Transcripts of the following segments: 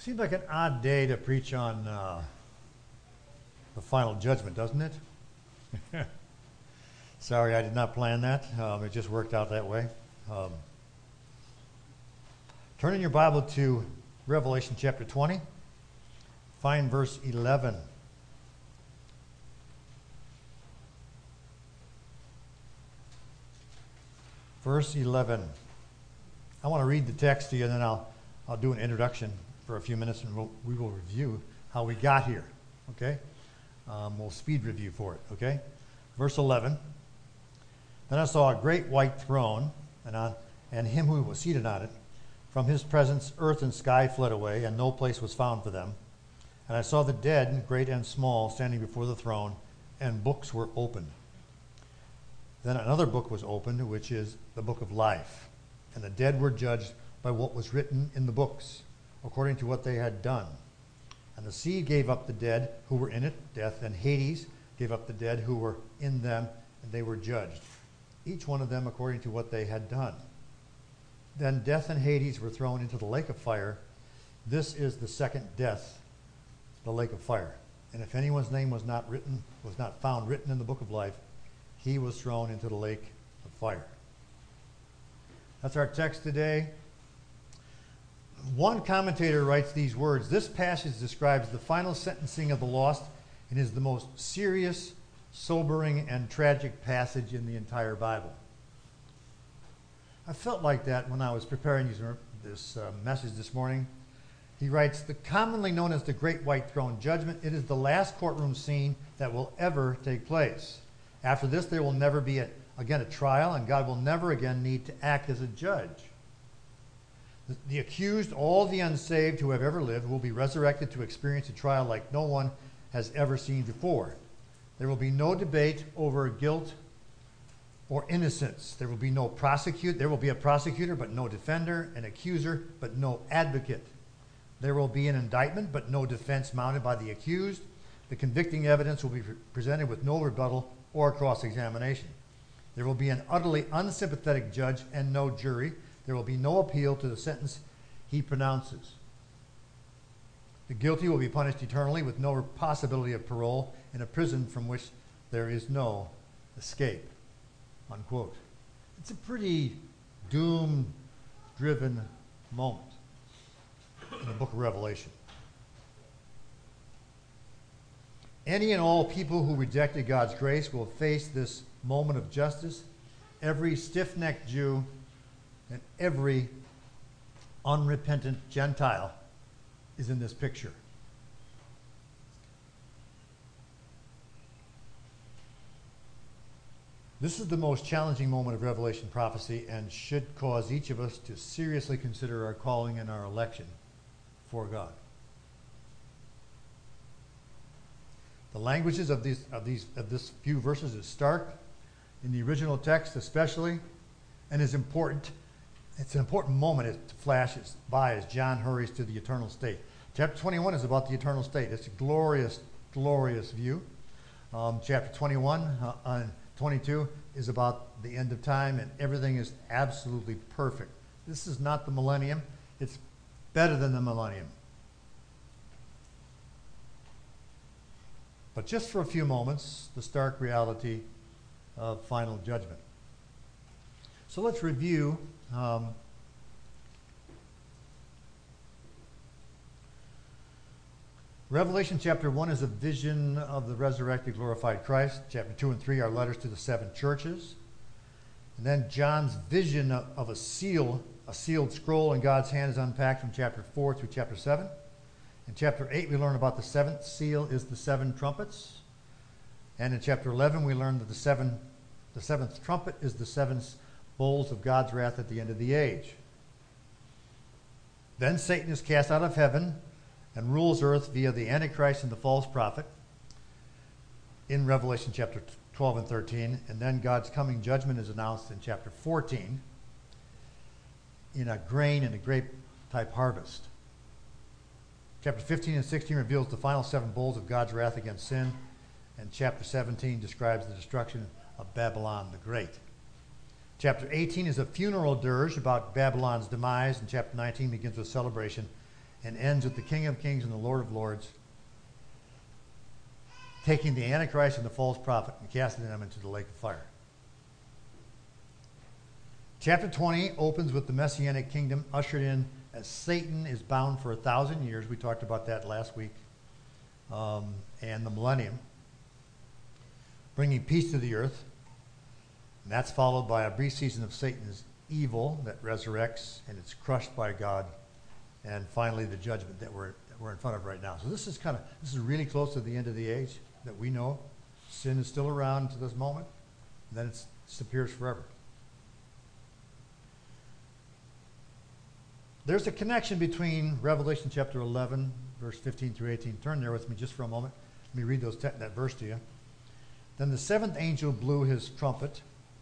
Seems like an odd day to preach on the final judgment, doesn't it? Sorry, I did not plan that. It just worked out that way. Turn in your Bible to Revelation chapter 20. Find verse 11. Verse 11. I want to read the text to you, and then I'll do an introduction for a few minutes, and we will review how we got here. Okay? We'll speed review for it. Okay? Verse 11. Then I saw a great white throne, and him who was seated on it. From his presence, earth and sky fled away, and no place was found for them. And I saw the dead, great and small, standing before the throne, and books were opened. Then another book was opened, which is the book of life. And the dead were judged by what was written in the books, according to what they had done. And the sea gave up the dead who were in it, death, and Hades gave up the dead who were in them, and they were judged, each one of them according to what they had done. Then death and Hades were thrown into the lake of fire. This is the second death, the lake of fire. And if anyone's name was not found written in the book of life, he was thrown into the lake of fire. That's our text today. One commentator writes these words: this passage describes the final sentencing of the lost and is the most serious, sobering, and tragic passage in the entire Bible. I felt like that when I was preparing this message this morning. He writes, commonly known as the Great White Throne Judgment, it is the last courtroom scene that will ever take place. After this, there will never be again a trial, and God will never again need to act as a judge. The accused, all the unsaved who have ever lived, will be resurrected to experience a trial like no one has ever seen before. There will be no debate over guilt or innocence. There will be a prosecutor, but no defender, an accuser, but no advocate. There will be an indictment, but no defense mounted by the accused. The convicting evidence will be presented with no rebuttal or cross-examination. There will be an utterly unsympathetic judge and no jury. There will be no appeal to the sentence he pronounces. The guilty will be punished eternally with no possibility of parole in a prison from which there is no escape. Unquote. It's a pretty doom-driven moment in the book of Revelation. Any and all people who rejected God's grace will face this moment of justice. Every stiff-necked Jew and every unrepentant Gentile is in this picture. This is the most challenging moment of Revelation prophecy and should cause each of us to seriously consider our calling and our election for God. The languages of this few verses is stark in the original text especially, and is important. It's an important moment to flashes by as John hurries to the eternal state. Chapter 21 is about the eternal state. It's a glorious, glorious view. Chapter 21 and 22 is about the end of time, and everything is absolutely perfect. This is not the millennium. It's better than the millennium. But just for a few moments, the stark reality of final judgment. So let's review Revelation chapter 1 is a vision of the resurrected, glorified Christ. Chapter 2 and 3 are letters to the 7 churches. And then John's vision of a sealed scroll in God's hand is unpacked from chapter 4 through chapter 7. In chapter 8, we learn about the 7th seal is the 7 trumpets. And in chapter 11, we learn that the 7th trumpet is the 7 bowls of God's wrath at the end of the age. Then Satan is cast out of heaven and rules earth via the Antichrist and the false prophet in Revelation chapter 12 and 13. And then God's coming judgment is announced in chapter 14 in a grain and a grape type harvest. Chapter 15 and 16 reveals the final 7 bowls of God's wrath against sin, and chapter 17 describes the destruction of Babylon the Great. Chapter 18 is a funeral dirge about Babylon's demise, and chapter 19 begins with celebration and ends with the King of Kings and the Lord of Lords taking the Antichrist and the false prophet and casting them into the lake of fire. Chapter 20 opens with the Messianic kingdom ushered in as Satan is bound for 1,000 years. We talked about that last week. And the millennium, bringing peace to the earth. And that's followed by a brief season of Satan's evil that resurrects and it's crushed by God. And finally, the judgment that we're in front of right now. So this is really close to the end of the age that we know. Sin is still around to this moment, and then it disappears forever. There's a connection between Revelation chapter 11, verse 15 through 18. Turn there with me just for a moment. Let me read that verse to you. Then the seventh angel blew his trumpet,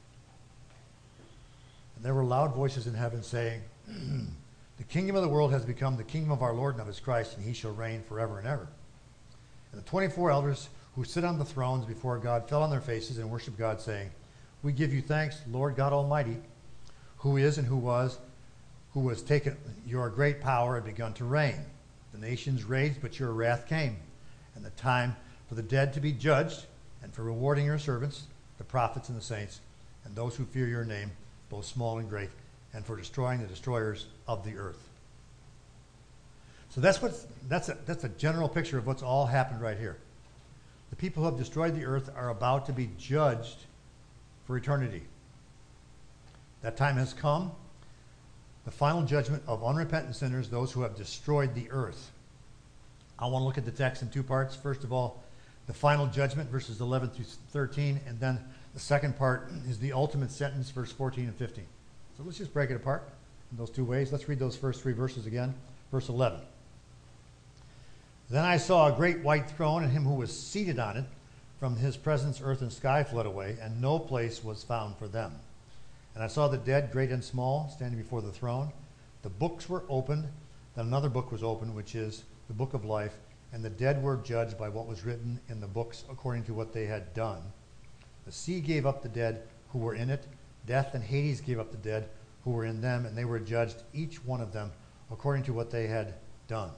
and there were loud voices in heaven saying, the kingdom of the world has become the kingdom of our Lord and of his Christ, and he shall reign forever and ever. And the 24 elders who sit on the thrones before God fell on their faces and worshiped God, saying, we give you thanks, Lord God Almighty, who is and who has taken your great power and begun to reign. The nations raged, but your wrath came, and the time for the dead to be judged, and for rewarding your servants, the prophets and the saints, and those who fear your name, both small and great, and for destroying the destroyers of the earth. So that's a general picture of what's all happened right here. The people who have destroyed the earth are about to be judged for eternity. That time has come. The final judgment of unrepentant sinners, those who have destroyed the earth. I want to look at the text in two parts. First of all, the final judgment, verses 11 through 13, and then the second part is the ultimate sentence, verse 14 and 15. So let's just break it apart in those two ways. Let's read those first three verses again. Verse 11. Then I saw a great white throne and him who was seated on it. From his presence earth and sky fled away, and no place was found for them. And I saw the dead, great and small, standing before the throne. The books were opened. Then another book was opened, which is the book of life. And the dead were judged by what was written in the books according to what they had done. The sea gave up the dead who were in it. Death and Hades gave up the dead who were in them. And they were judged, each one of them, according to what they had done.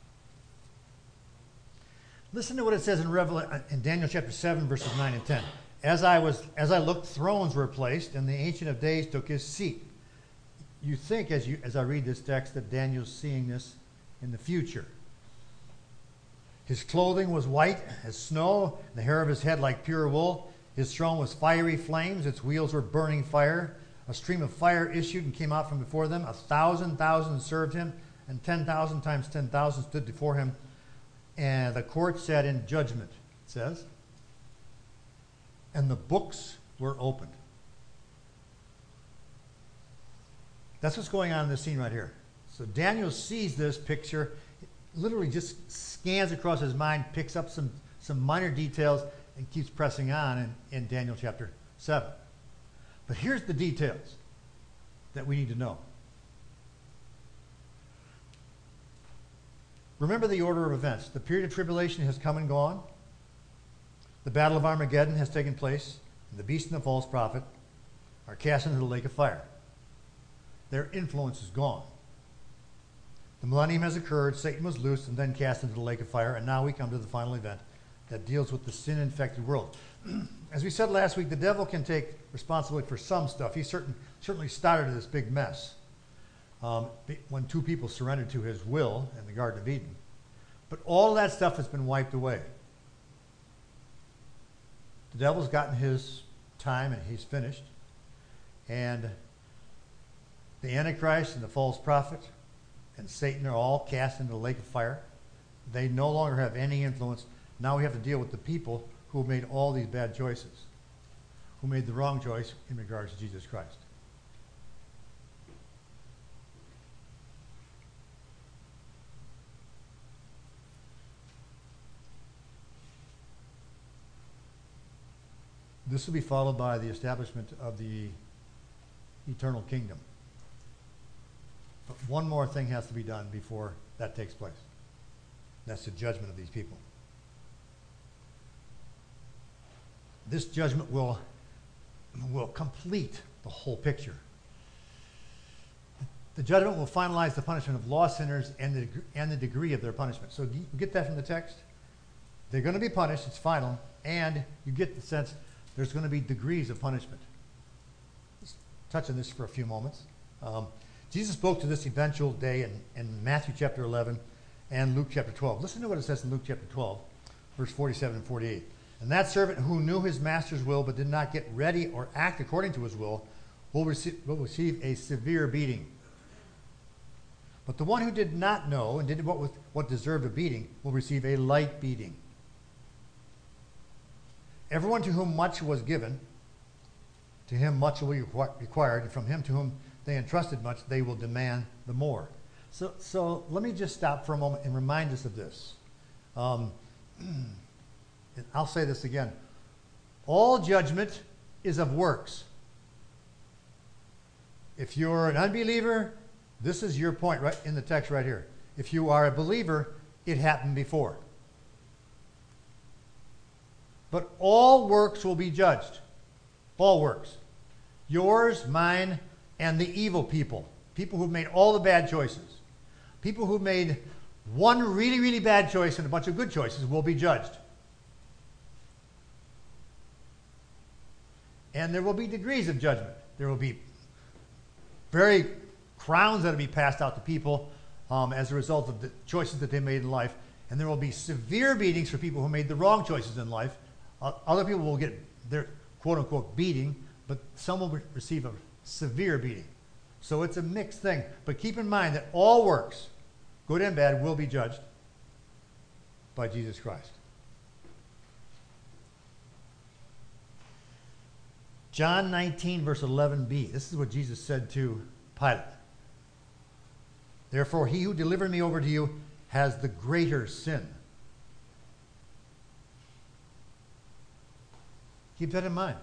Listen to what it says in Daniel chapter 7, verses 9 and 10. As I looked, thrones were placed, and the Ancient of Days took his seat. You think, as I read this text, that Daniel's seeing this in the future. His clothing was white as snow, and the hair of his head like pure wool. His throne was fiery flames, its wheels were burning fire. A stream of fire issued and came out from before them. 1,000,000 served him, and 10,000 times 10,000 stood before him. And the court sat in judgment, it says. And the books were opened. That's what's going on in this scene right here. So Daniel sees this picture, literally just scans across his mind, picks up some minor details, and keeps pressing on in Daniel chapter 7. But here's the details that we need to know. Remember the order of events. The period of tribulation has come and gone. The battle of Armageddon has taken place. And the beast and the false prophet are cast into the lake of fire. Their influence is gone. The millennium has occurred. Satan was loosed and then cast into the lake of fire. And now we come to the final event that deals with the sin-infected world. As we said last week, the devil can take responsibility for some stuff. He certainly started this big mess. When two people surrendered to his will in the Garden of Eden. But all that stuff has been wiped away. The devil's gotten his time and he's finished. And the Antichrist and the false prophet and Satan are all cast into the lake of fire. They no longer have any influence. Now we have to deal with the people who made all these bad choices, who made the wrong choice in regards to Jesus Christ. This will be followed by the establishment of the eternal kingdom. But one more thing has to be done before that takes place. That's the judgment of these people. This judgment will complete the whole picture. the judgment will finalize the punishment of lost sinners and the degree of their punishment. So you get that from the text? They're going to be punished, it's final, and you get the sense there's going to be degrees of punishment. Let's touch on this for a few moments. Jesus spoke to this eventual day in Matthew chapter 11 and Luke chapter 12. Listen to what it says in Luke chapter 12, verse 47 and 48. And that servant who knew his master's will but did not get ready or act according to his will receive a severe beating. But the one who did not know and did what deserved a beating will receive a light beating. Everyone to whom much was given, to him much will be required, and from him to whom they entrusted much, they will demand the more. So let me just stop for a moment and remind us of this. I'll say this again. All judgment is of works. If you're an unbeliever, this is your point right in the text right here. If you are a believer, it happened before. But all works will be judged. All works. Yours, mine, and the evil people. People who've made all the bad choices. People who've made one really, really bad choice and a bunch of good choices will be judged. And there will be degrees of judgment. There will be very crowns that will be passed out to people as a result of the choices that they made in life. And there will be severe beatings for people who made the wrong choices in life. Other people will get their quote-unquote beating, but some will receive a severe beating. So it's a mixed thing. But keep in mind that all works, good and bad, will be judged by Jesus Christ. John 19, verse 11b. This is what Jesus said to Pilate. Therefore, he who delivered me over to you has the greater sin. Keep that in mind.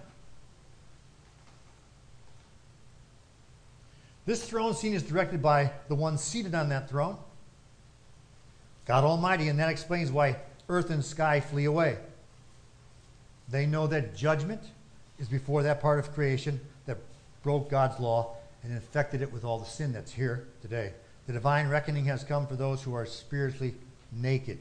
This throne scene is directed by the one seated on that throne, God Almighty, and that explains why earth and sky flee away. They know that judgment is before that part of creation that broke God's law and infected it with all the sin that's here today. The divine reckoning has come for those who are spiritually naked.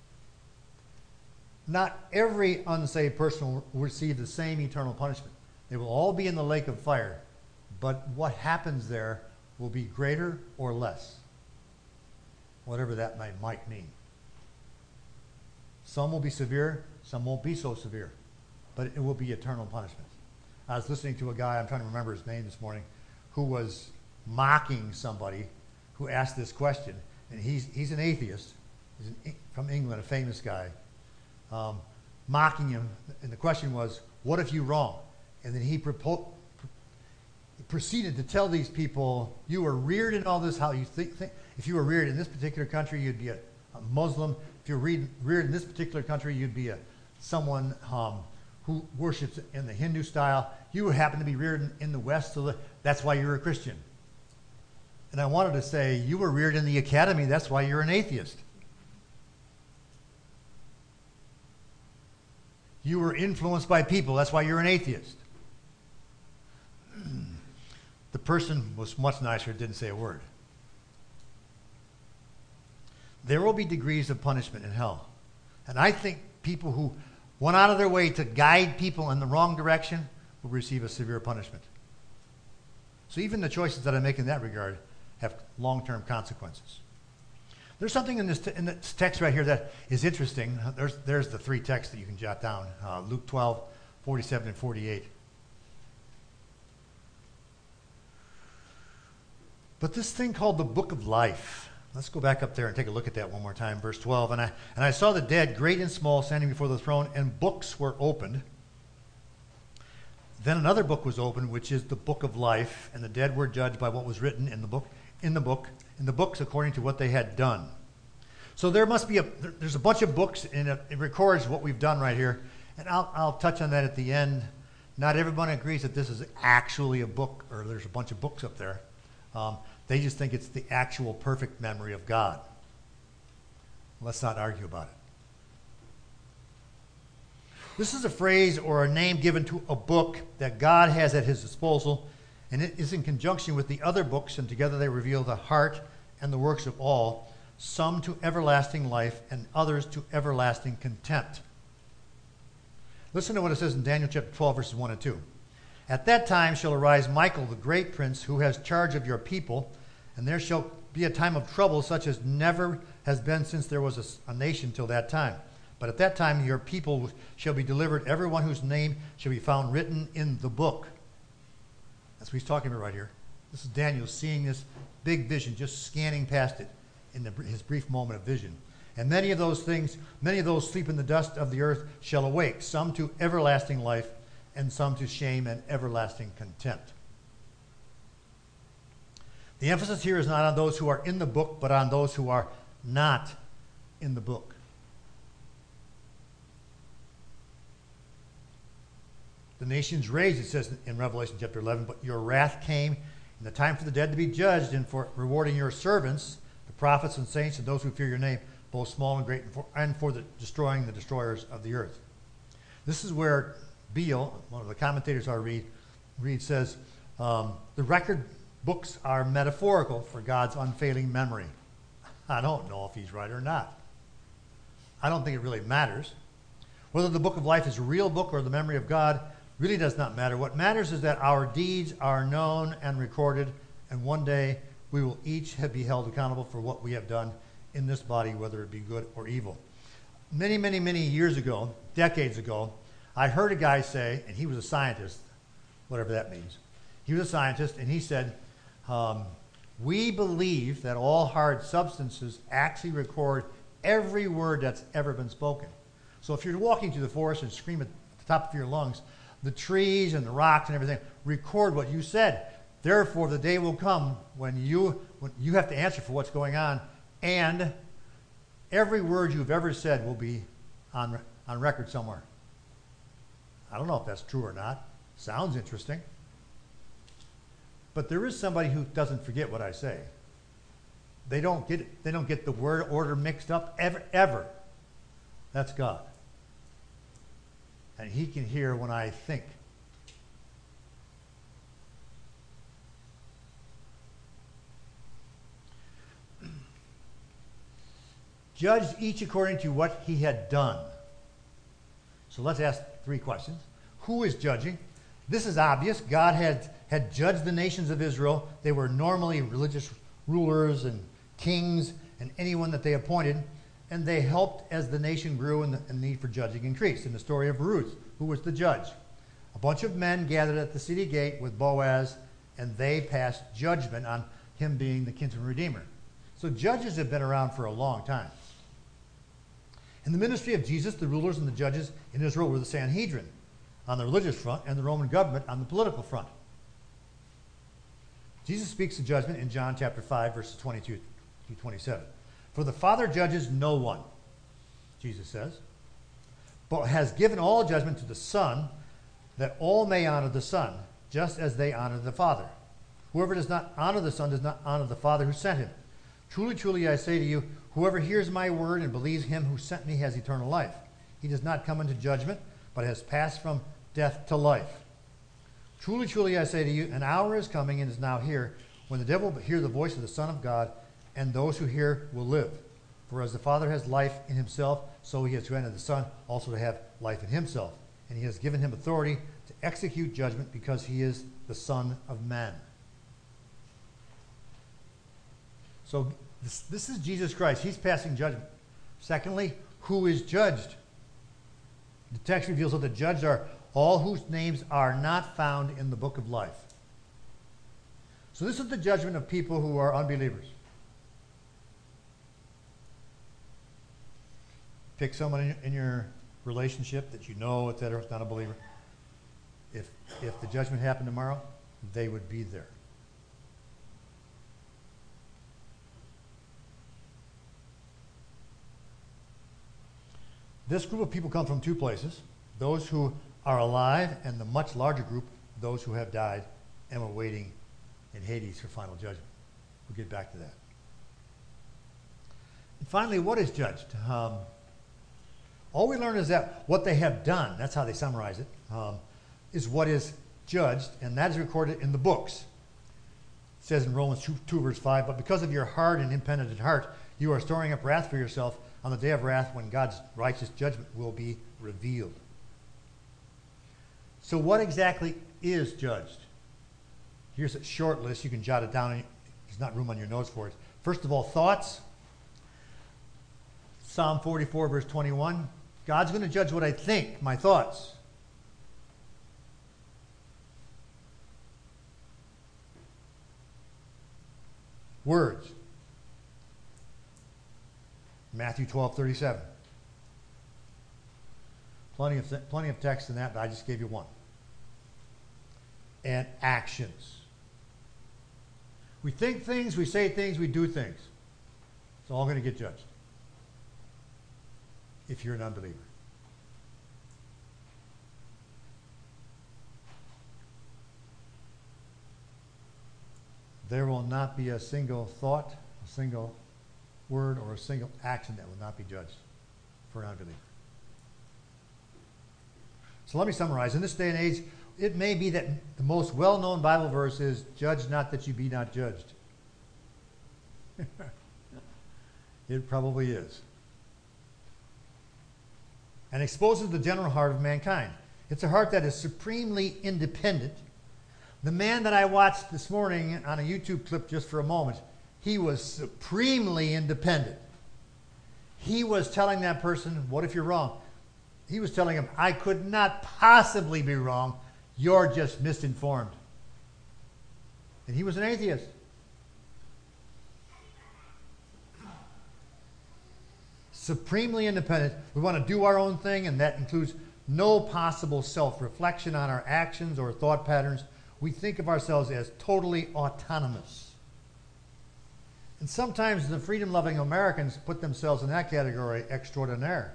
Not every unsaved person will receive the same eternal punishment. They will all be in the lake of fire, but what happens there will be greater or less, whatever that might mean. Some will be severe, some won't be so severe, but it will be eternal punishment. I was listening to a guy, I'm trying to remember his name this morning, who was mocking somebody who asked this question, and he's an atheist. He's from England, a famous guy. Mocking him, and the question was, what if you're wrong? And then he proceeded to tell these people, you were reared in all this, how you think if you were reared in this particular country, you'd be a Muslim. If you're reared in this particular country, you'd be someone who worships in the Hindu style. You happen to be reared in the West, so that's why you're a Christian. And I wanted to say, you were reared in the academy, that's why you're an atheist. You were influenced by people. That's why you're an atheist. The person was much nicer, didn't say a word. There will be degrees of punishment in hell. And I think people who went out of their way to guide people in the wrong direction will receive a severe punishment. So even the choices that I make in that regard have long-term consequences. There's something in this text right here that is interesting. There's the three texts that you can jot down. Luke 12, 47, and 48. But this thing called the book of life. Let's go back up there and take a look at that one more time. Verse 12. And I saw the dead, great and small, standing before the throne, and books were opened. Then another book was opened, which is the book of life, and the dead were judged by what was written in the books according to what they had done. So there's a bunch of books, and it records what we've done right here. And I'll touch on that at the end. Not everyone agrees that this is actually a book, or there's a bunch of books up there. They just think it's the actual perfect memory of God. Let's not argue about it. This is a phrase or a name given to a book that God has at his disposal and it is in conjunction with the other books, and together they reveal the heart and the works of all, some to everlasting life and others to everlasting contempt. Listen to what it says in Daniel chapter 12, verses 1 and 2. At that time shall arise Michael, the great prince, who has charge of your people, and there shall be a time of trouble such as never has been since there was a nation till that time. But at that time your people shall be delivered, every one whose name shall be found written in the book. That's what he's talking about right here. This is Daniel seeing this big vision, just scanning past it in his brief moment of vision. And many of those sleep in the dust of the earth shall awake, some to everlasting life, and some to shame and everlasting contempt. The emphasis here is not on those who are in the book, but on those who are not in the book. The nations raged, it says in Revelation chapter 11, but your wrath came in the time for the dead to be judged, and for rewarding your servants, the prophets and saints, and those who fear your name, both small and great, and for destroying the destroyers of the earth. This is where Beale, one of the commentators I read says, the record books are metaphorical for God's unfailing memory. I don't know if he's right or not. I don't think it really matters. Whether the book of life is a real book or the memory of God really does not matter. What matters is that our deeds are known and recorded, and one day we will each be held accountable for what we have done in this body, whether it be good or evil. Many, many, many years ago, decades ago, I heard a guy say, and he was a scientist, whatever that means. He was a scientist, and he said, we believe that all hard substances actually record every word that's ever been spoken. So if you're walking through the forest and scream at the top of your lungs, the trees and the rocks and everything record what you said. Therefore, the day will come when you have to answer for what's going on, and every word you've ever said will be on record somewhere. I don't know if that's true or not. Sounds interesting. But there is somebody who doesn't forget what I say. They don't get the word order mixed up ever. That's God. And he can hear when I think. Judge each according to what he had done. So let's ask 3 questions. Who is judging? This is obvious. God had judged the nations of Israel. They were normally religious rulers and kings and anyone that they appointed, and they helped as the nation grew and the need for judging increased. In the story of Ruth, who was the judge? A bunch of men gathered at the city gate with Boaz, and they passed judgment on him being the kinsman redeemer. So judges have been around for a long time. In the ministry of Jesus, the rulers and the judges in Israel were the Sanhedrin on the religious front and the Roman government on the political front. Jesus speaks of judgment in John chapter 5, verses 22 through 27. For the Father judges no one, Jesus says, but has given all judgment to the Son, that all may honor the Son, just as they honor the Father. Whoever does not honor the Son does not honor the Father who sent him. Truly, truly, I say to you, whoever hears my word and believes him who sent me has eternal life. He does not come into judgment, but has passed from death to life. Truly, truly, I say to you, an hour is coming and is now here, when the devil will hear the voice of the Son of God, and those who hear will live. For as the Father has life in himself, so he has granted the Son also to have life in himself. And he has given him authority to execute judgment, because he is the Son of Man. So this is Jesus Christ. He's passing judgment. Secondly, who is judged? The text reveals that the judged are all whose names are not found in the book of life. So this is the judgment of people who are unbelievers. Pick someone in your relationship that you know, etc., is not a believer. If the judgment happened tomorrow, they would be there. This group of people come from 2 places: those who are alive, and the much larger group, those who have died and were waiting in Hades for final judgment. We'll get back to that. And finally, what is judged? All we learn is that what they have done, that's how they summarize it, is what is judged, and that is recorded in the books. It says in Romans 2 verse 5, but because of your hard and impenitent heart, you are storing up wrath for yourself on the day of wrath when God's righteous judgment will be revealed. So what exactly is judged? Here's a short list. You can jot it down. There's not room on your notes for it. First of all, thoughts. Psalm 44 verse 21. God's going to judge what I think, my thoughts. Words. Matthew 12:37. Plenty of text in that, but I just gave you one. And actions. We think things, we say things, we do things. It's all going to get judged if you're an unbeliever. There will not be a single thought, a single word, or a single action that will not be judged for an unbeliever. So let me summarize. In this day and age, it may be that the most well-known Bible verse is, judge not that you be not judged. It probably is. And exposes the general heart of mankind. It's a heart that is supremely independent. The man that I watched this morning on a YouTube clip just for a moment, he was supremely independent. He was telling that person, what if you're wrong? He was telling him, I could not possibly be wrong. You're just misinformed. And he was an atheist. Supremely independent. We want to do our own thing, and that includes no possible self-reflection on our actions or thought patterns. We think of ourselves as totally autonomous. And sometimes the freedom-loving Americans put themselves in that category extraordinaire.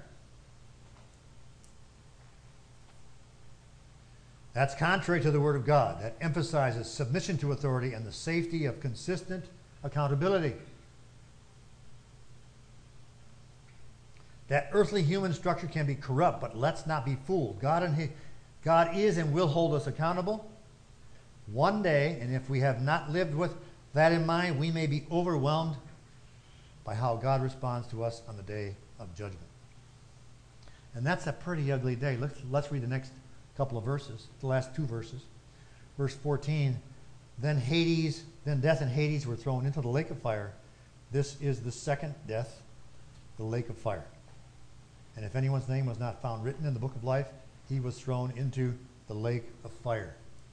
That's contrary to the Word of God that emphasizes submission to authority and the safety of consistent accountability. That earthly human structure can be corrupt, but let's not be fooled. God is and will hold us accountable one day, and if we have not lived with that in mind, we may be overwhelmed by how God responds to us on the day of judgment. And that's a pretty ugly day. Let's read the next couple of verses, the last two verses. Verse 14, then death and Hades were thrown into the lake of fire. This is the second death, the lake of fire. And if anyone's name was not found written in the book of life, he was thrown into the lake of fire.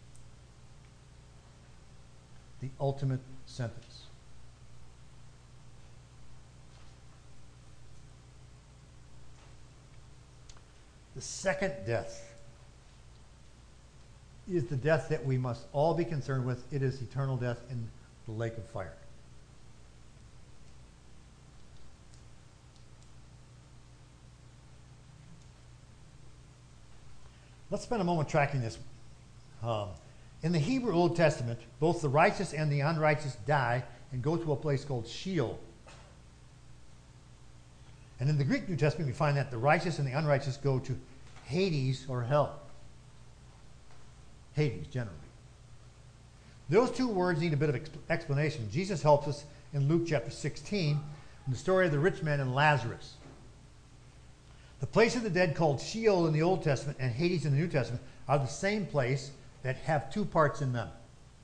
The ultimate sentence. The second death is the death that we must all be concerned with. It is eternal death in the lake of fire. Let's spend a moment tracking this. In the Hebrew Old Testament, both the righteous and the unrighteous die and go to a place called Sheol. And in the Greek New Testament, we find that the righteous and the unrighteous go to Hades or hell. Hades, generally. Those two words need a bit of explanation. Jesus helps us in Luke chapter 16 in the story of the rich man and Lazarus. The place of the dead called Sheol in the Old Testament and Hades in the New Testament are the same place that have two parts in them.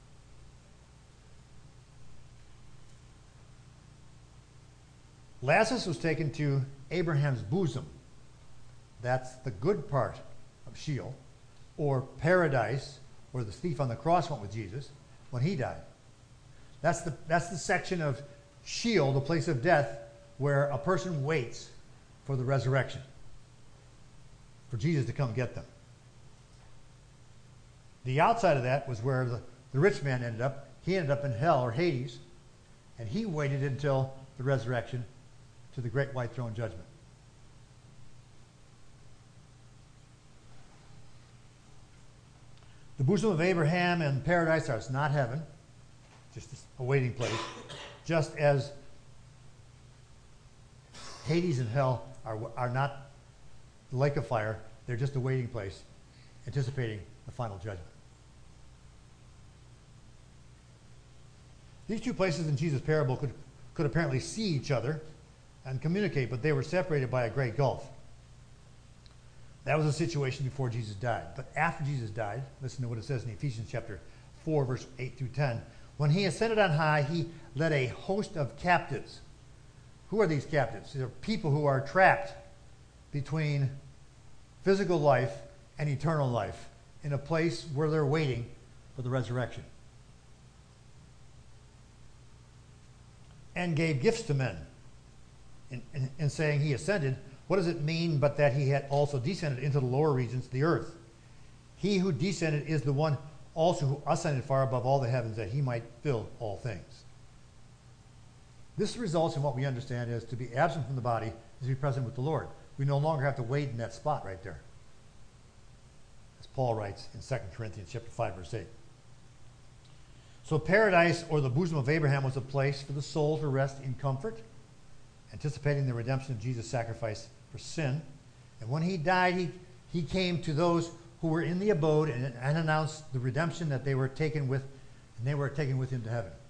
Lazarus was taken to Abraham's bosom. That's the good part of Sheol, or paradise, where the thief on the cross went with Jesus when he died. That's the section of Sheol, the place of death, where a person waits for the resurrection, for Jesus to come get them. The outside of that was where the rich man ended up. He ended up in hell, or Hades, and he waited until the resurrection to the great white throne judgment. The bosom of Abraham and paradise are not heaven, just a waiting place, just as Hades and hell are not the lake of fire. They're just a waiting place, anticipating the final judgment. These two places in Jesus' parable could apparently see each other and communicate, but they were separated by a great gulf. That was the situation before Jesus died. But after Jesus died, listen to what it says in Ephesians chapter 4, verse 8 through 10. When he ascended on high, he led a host of captives. Who are these captives? These are people who are trapped between physical life and eternal life in a place where they're waiting for the resurrection. And gave gifts to men. In saying he ascended, what does it mean but that he had also descended into the lower regions of the earth? He who descended is the one also who ascended far above all the heavens that he might fill all things. This results in what we understand as to be absent from the body is to be present with the Lord. We no longer have to wait in that spot right there. As Paul writes in 2 Corinthians chapter 5, verse 8. So paradise, or the bosom of Abraham, was a place for the soul to rest in comfort, anticipating the redemption of Jesus' sacrifice for sin. And when he died, he came to those who were in the abode and announced the redemption that they were taken with, and they were taken with him to heaven.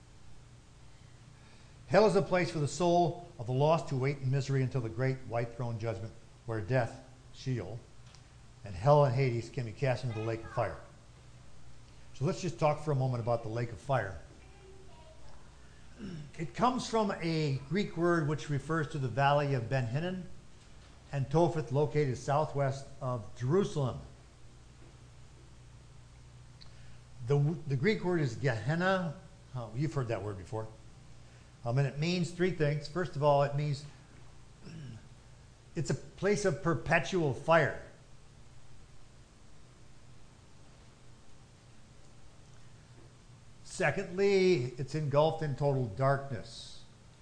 Hell is a place for the soul of the lost to wait in misery until the great white throne judgment, where death, Sheol, and hell and Hades can be cast into the lake of fire. So let's just talk for a moment about the lake of fire. It comes from a Greek word which refers to the valley of Ben Hinnom and Topheth, located southwest of Jerusalem. The Greek word is Gehenna. Oh, you've heard that word before. And it means three things. First of all, it means it's a place of perpetual fire. Secondly, it's engulfed in total darkness.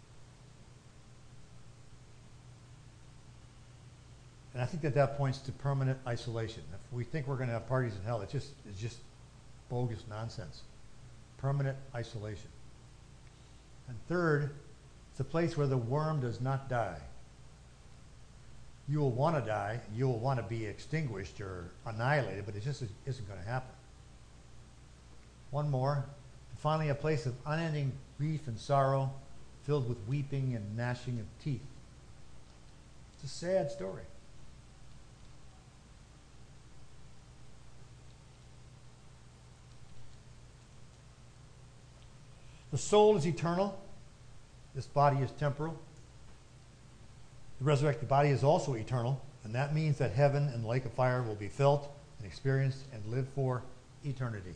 And I think that points to permanent isolation. If we think we're going to have parties in hell, it's just bogus nonsense. Permanent isolation. And third, it's a place where the worm does not die. You will want to die, you will want to be extinguished or annihilated, but it just isn't going to happen. One more. And finally, a place of unending grief and sorrow, filled with weeping and gnashing of teeth. It's a sad story. The soul is eternal. This body is temporal. The resurrected body is also eternal, and that means that heaven and the lake of fire will be felt and experienced and lived for eternity.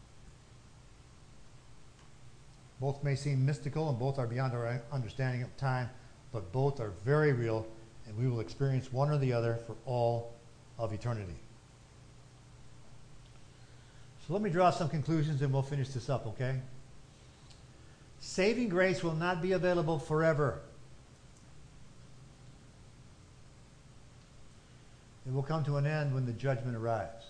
Both may seem mystical and both are beyond our understanding of time, but both are very real, and we will experience one or the other for all of eternity. So let me draw some conclusions and we'll finish this up, okay? Saving grace will not be available forever. It will come to an end when the judgment arrives.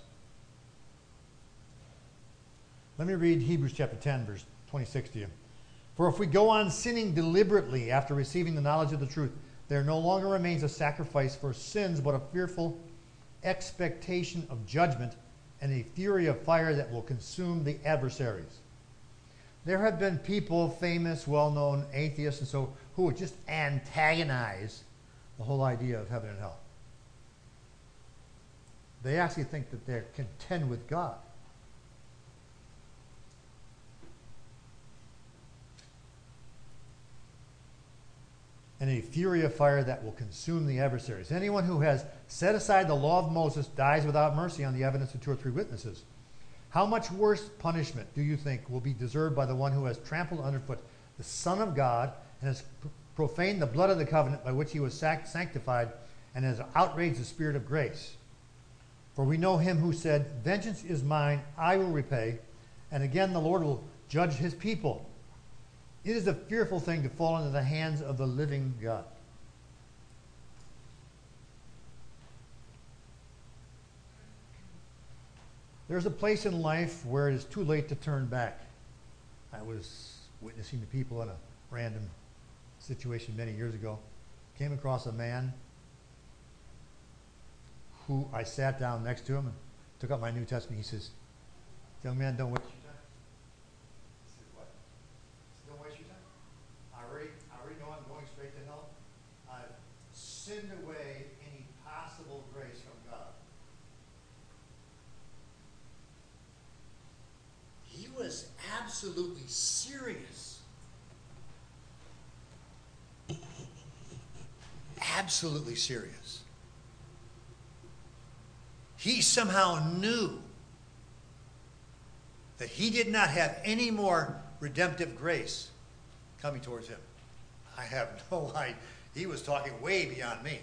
Let me read Hebrews chapter 10, verse 26 to you. For if we go on sinning deliberately after receiving the knowledge of the truth, there no longer remains a sacrifice for sins, but a fearful expectation of judgment and a fury of fire that will consume the adversaries. There have been people, famous, well-known atheists and so, who would just antagonize the whole idea of heaven and hell. They actually think that they're content with God. And a fury of fire that will consume the adversaries. Anyone who has set aside the law of Moses dies without mercy on the evidence of two or three witnesses. How much worse punishment do you think will be deserved by the one who has trampled underfoot the Son of God and has profaned the blood of the covenant by which he was sanctified and has outraged the Spirit of grace? For we know him who said, "Vengeance is mine, I will repay," and again the Lord will judge his people. It is a fearful thing to fall into the hands of the living God. There's a place in life where it is too late to turn back. I was witnessing to people in a random situation many years ago. Came across a man who I sat down next to him and took out my New Testament. He says, "Young man, don't waste your time." I said, "What?" going straight to hell. I've sinned away any possible grace from God. He was absolutely serious. Absolutely serious. He somehow knew that he did not have any more redemptive grace coming towards him. I have no idea. He was talking way beyond me.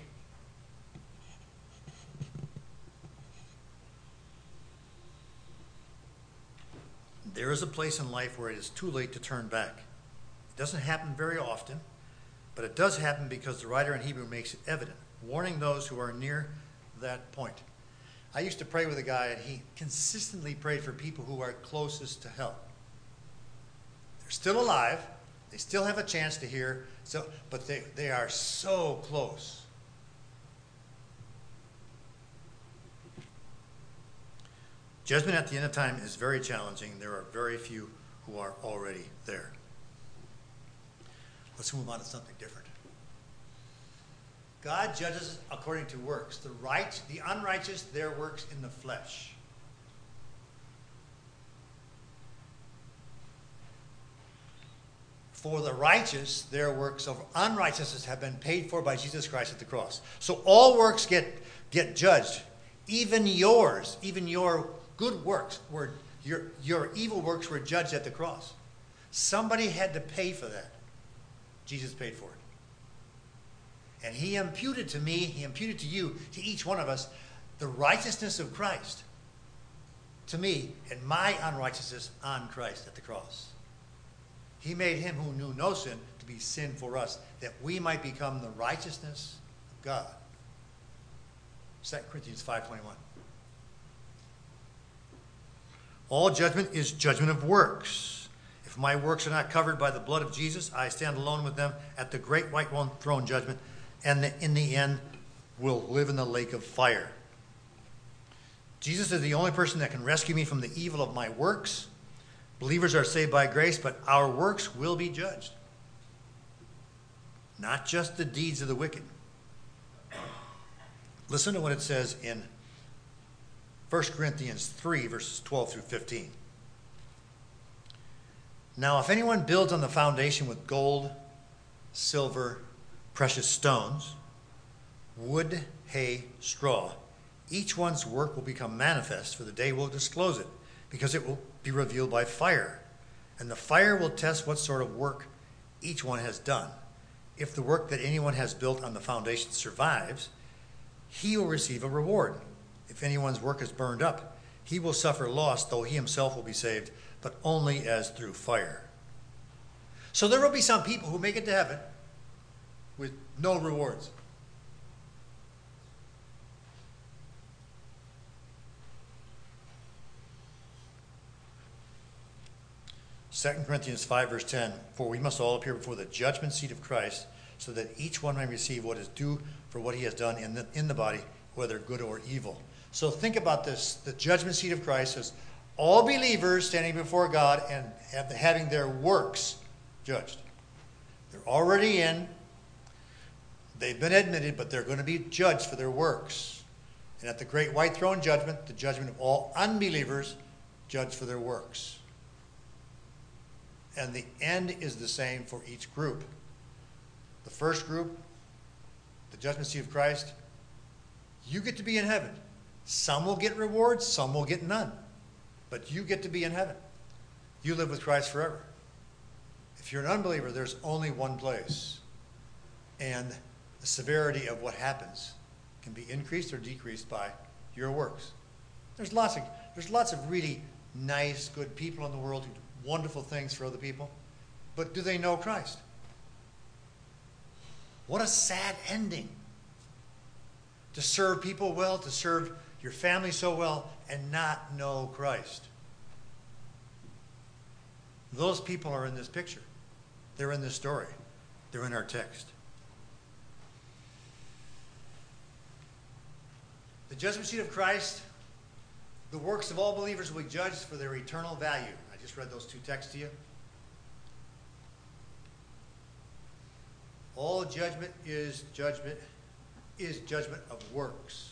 There is a place in life where it is too late to turn back. It doesn't happen very often, but it does happen because the writer in Hebrew makes it evident, warning those who are near that point. I used to pray with a guy, and he consistently prayed for people who are closest to hell. They're still alive. They still have a chance to hear, but they are so close. Judgment at the end of time is very challenging. There are very few who are already there. Let's move on to something different. God judges according to works. The unrighteous, their works in the flesh. For the righteous, their works of unrighteousness have been paid for by Jesus Christ at the cross. So all works get judged. Even yours, even your good works, your evil works were judged at the cross. Somebody had to pay for that. Jesus paid for it. And he imputed to me, he imputed to you, to each one of us, the righteousness of Christ. To me, and my unrighteousness on Christ at the cross. He made him who knew no sin to be sin for us, that we might become the righteousness of God. 2 Corinthians 5:21. All judgment is judgment of works. If my works are not covered by the blood of Jesus, I stand alone with them at the great white throne judgment, and in the end will live in the lake of fire. Jesus is the only person that can rescue me from the evil of my works. Believers are saved by grace, but our works will be judged. Not just the deeds of the wicked. Listen to what it says in 1 Corinthians 3, verses 12 through 15. Now, if anyone builds on the foundation with gold, silver, precious stones, wood, hay, straw, each one's work will become manifest, for the day will disclose it, because it will be revealed by fire. And the fire will test what sort of work each one has done. If the work that anyone has built on the foundation survives, he will receive a reward. If anyone's work is burned up, he will suffer loss, though he himself will be saved, but only as through fire. So there will be some people who make it to heaven with no rewards. Second Corinthians 5, verse 10, for we must all appear before the judgment seat of Christ, so that each one may receive what is due for what he has done in the body, whether good or evil. So think about this. The judgment seat of Christ is all believers standing before God and having their works judged. They're already in. They've been admitted, but they're going to be judged for their works. And at the great white throne judgment, the judgment of all unbelievers judged for their works. And the end is the same for each group. The first group, the judgment seat of Christ, you get to be in heaven. Some will get rewards, some will get none. But you get to be in heaven. You live with Christ forever. If you're an unbeliever, there's only one place. And the severity of what happens can be increased or decreased by your works. There's lots of really nice, good people in the world who do wonderful things for other people. But do they know Christ? What a sad ending. To serve people well, to serve your family so well, and not know Christ. Those people are in this picture. They're in this story. They're in our text. The judgment seat of Christ, the works of all believers will be judged for their eternal value. I just read those two texts to you. All judgment is judgment of works.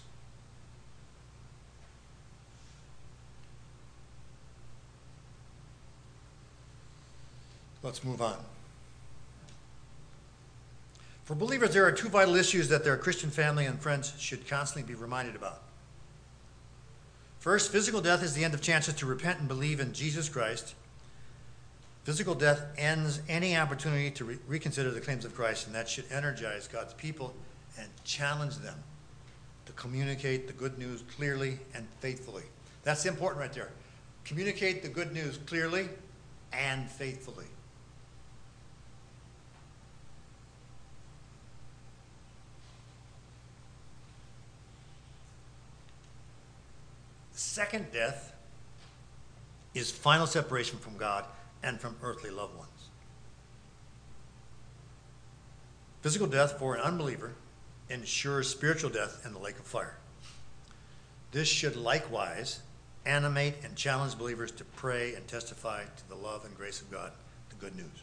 Let's move on. For believers, there are two vital issues that their Christian family and friends should constantly be reminded about. First, physical death is the end of chances to repent and believe in Jesus Christ. Physical death ends any opportunity to reconsider the claims of Christ, and that should energize God's people and challenge them to communicate the good news clearly and faithfully. That's important right there. Communicate the good news clearly and faithfully. The second death is final separation from God and from earthly loved ones. Physical death for an unbeliever ensures spiritual death in the lake of fire. This should likewise animate and challenge believers to pray and testify to the love and grace of God, the good news.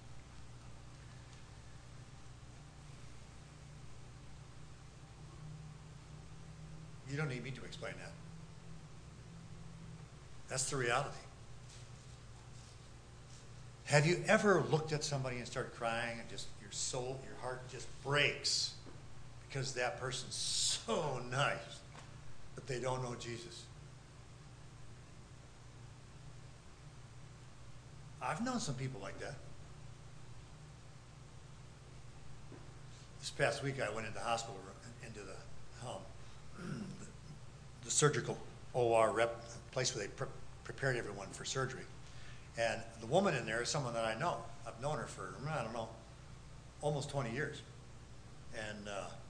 You don't need me to explain that. That's the reality. Have you ever looked at somebody and started crying and just your soul, your heart just breaks because that person's so nice, but they don't know Jesus? I've known some people like that. This past week I went into the hospital room, into the surgical OR place where they prepared everyone for surgery. And the woman in there is someone that I know. I've known her for, I don't know, almost 20 years. And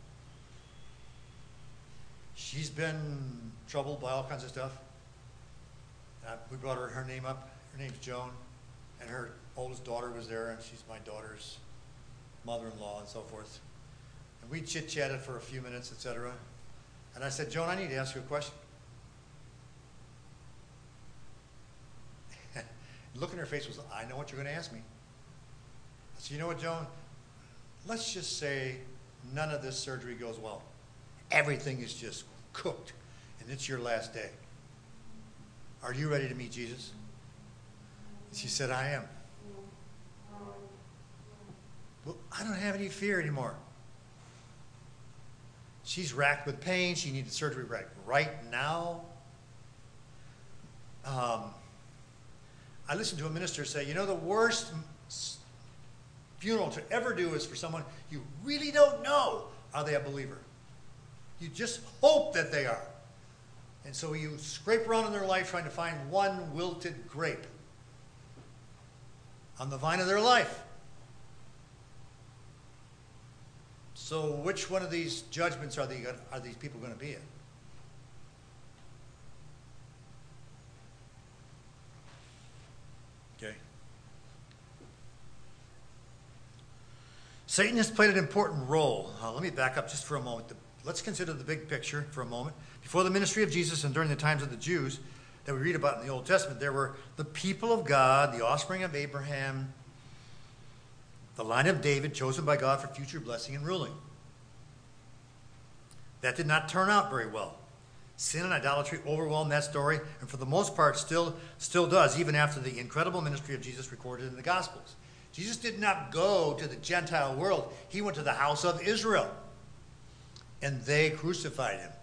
she's been troubled by all kinds of stuff. We brought her name up. Her name's Joan. And her oldest daughter was there, and she's my daughter's mother-in-law and so forth. And we chit-chatted for a few minutes, etc. And I said, Joan, I need to ask you a question. The look in her face was, I know what you're going to ask me. I said, you know what, Joan? Let's just say none of this surgery goes well. Everything is just cooked, and it's your last day. Are you ready to meet Jesus? And she said, I am. Well, I don't have any fear anymore. She's racked with pain. She needed surgery right now. I listened to a minister say, you know, the worst funeral to ever do is for someone you really don't know, are they a believer? You just hope that they are. And so you scrape around in their life trying to find one wilted grape on the vine of their life. So which one of these judgments are these people going to be in? Okay. Satan has played an important role. Let me back up just for a moment. Let's consider the big picture for a moment. Before the ministry of Jesus and during the times of the Jews that we read about in the Old Testament, there were the people of God, the offspring of Abraham, the line of David, chosen by God for future blessing and ruling. That did not turn out very well. Sin and idolatry overwhelmed that story, and for the most part still does, even after the incredible ministry of Jesus recorded in the Gospels. Jesus did not go to the Gentile world. He went to the house of Israel, and they crucified him.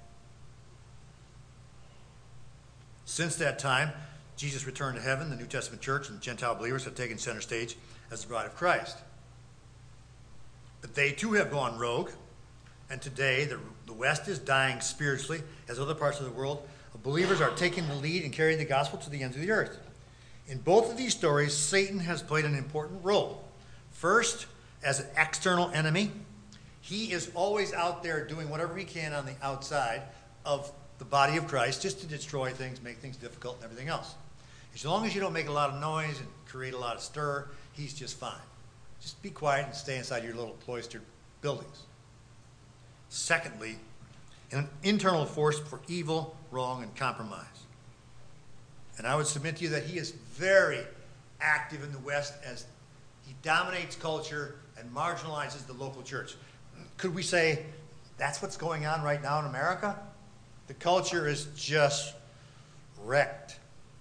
Since that time, Jesus returned to heaven. The New Testament church and Gentile believers have taken center stage as the bride of Christ. But they too have gone rogue, and today the West is dying spiritually as other parts of the world. Believers are taking the lead and carrying the gospel to the ends of the earth. In both of these stories, Satan has played an important role. First, as an external enemy, he is always out there doing whatever he can on the outside of the body of Christ just to destroy things, make things difficult, and everything else. As long as you don't make a lot of noise and create a lot of stir, he's just fine. Just be quiet and stay inside your little cloistered buildings. Secondly, an internal force for evil, wrong, and compromise. And I would submit to you that he is very active in the West as he dominates culture, and marginalizes the local church. Could we say that's what's going on right now in America? The culture is just wrecked.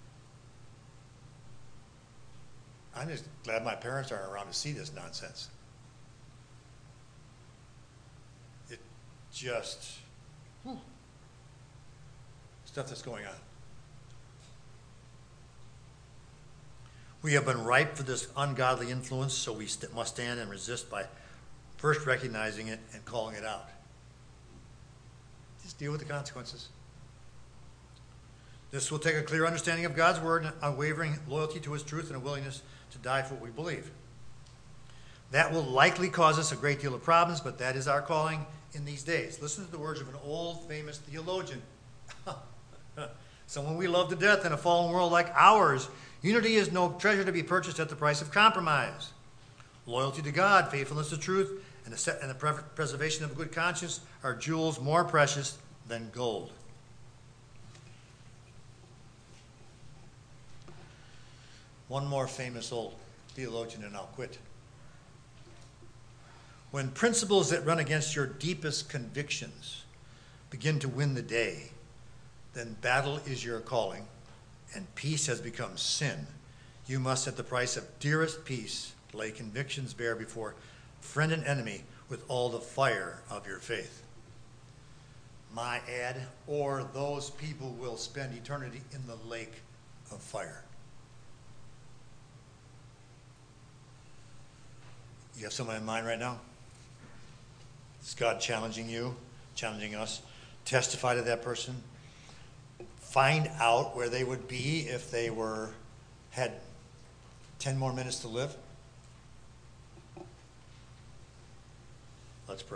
I'm just glad my parents aren't around to see this nonsense. It just, stuff that's going on. We have been ripe for this ungodly influence, so we must stand and resist by first recognizing it and calling it out. Just deal with the consequences. This will take a clear understanding of God's word, and unwavering loyalty to his truth, and a willingness to die for what we believe. That will likely cause us a great deal of problems, but that is our calling in these days. Listen to the words of an old famous theologian. Someone we love to death in a fallen world like ours. Unity is no treasure to be purchased at the price of compromise. Loyalty to God, faithfulness to truth, and the preservation of a good conscience are jewels more precious than gold. One more famous old theologian and I'll quit. When principles that run against your deepest convictions begin to win the day, then battle is your calling, and peace has become sin. You must, at the price of dearest peace, lay convictions bare before friend and enemy with all the fire of your faith. My ad, or those people will spend eternity in the lake of fire. You have someone in mind right now? Is God challenging you, challenging us? Testify to that person. Find out where they would be if they had 10 more minutes to live. Let's pray.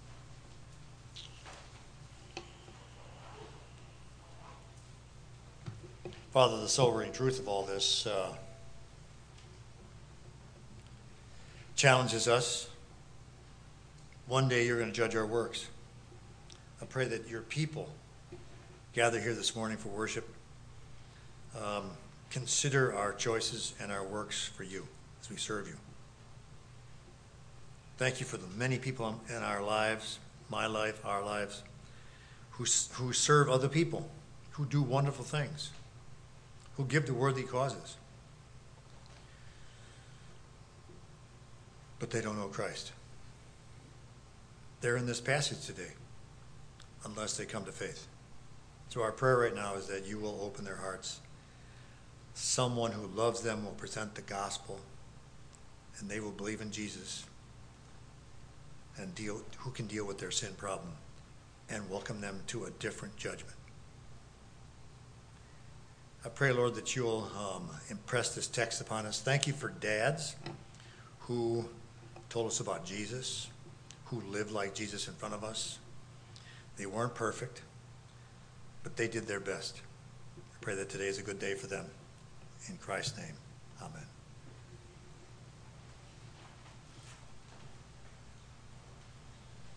Father, the sobering truth of all this challenges us. One day you're going to judge our works. I pray that your people gather here this morning for worship consider our choices and our works for you as we serve you. Thank you for the many people in our lives, my life, our lives, who serve other people, who do wonderful things, who give to worthy causes. But they don't know Christ. They're in this passage today, unless they come to faith. So our prayer right now is that you will open their hearts. Someone who loves them will present the gospel, and they will believe in Jesus, and who can deal with their sin problem and welcome them to a different judgment. I pray, Lord, that you'll impress this text upon us. Thank you for dads who told us about Jesus, who lived like Jesus in front of us. They weren't perfect, but they did their best. I pray that today is a good day for them. In Christ's name, amen.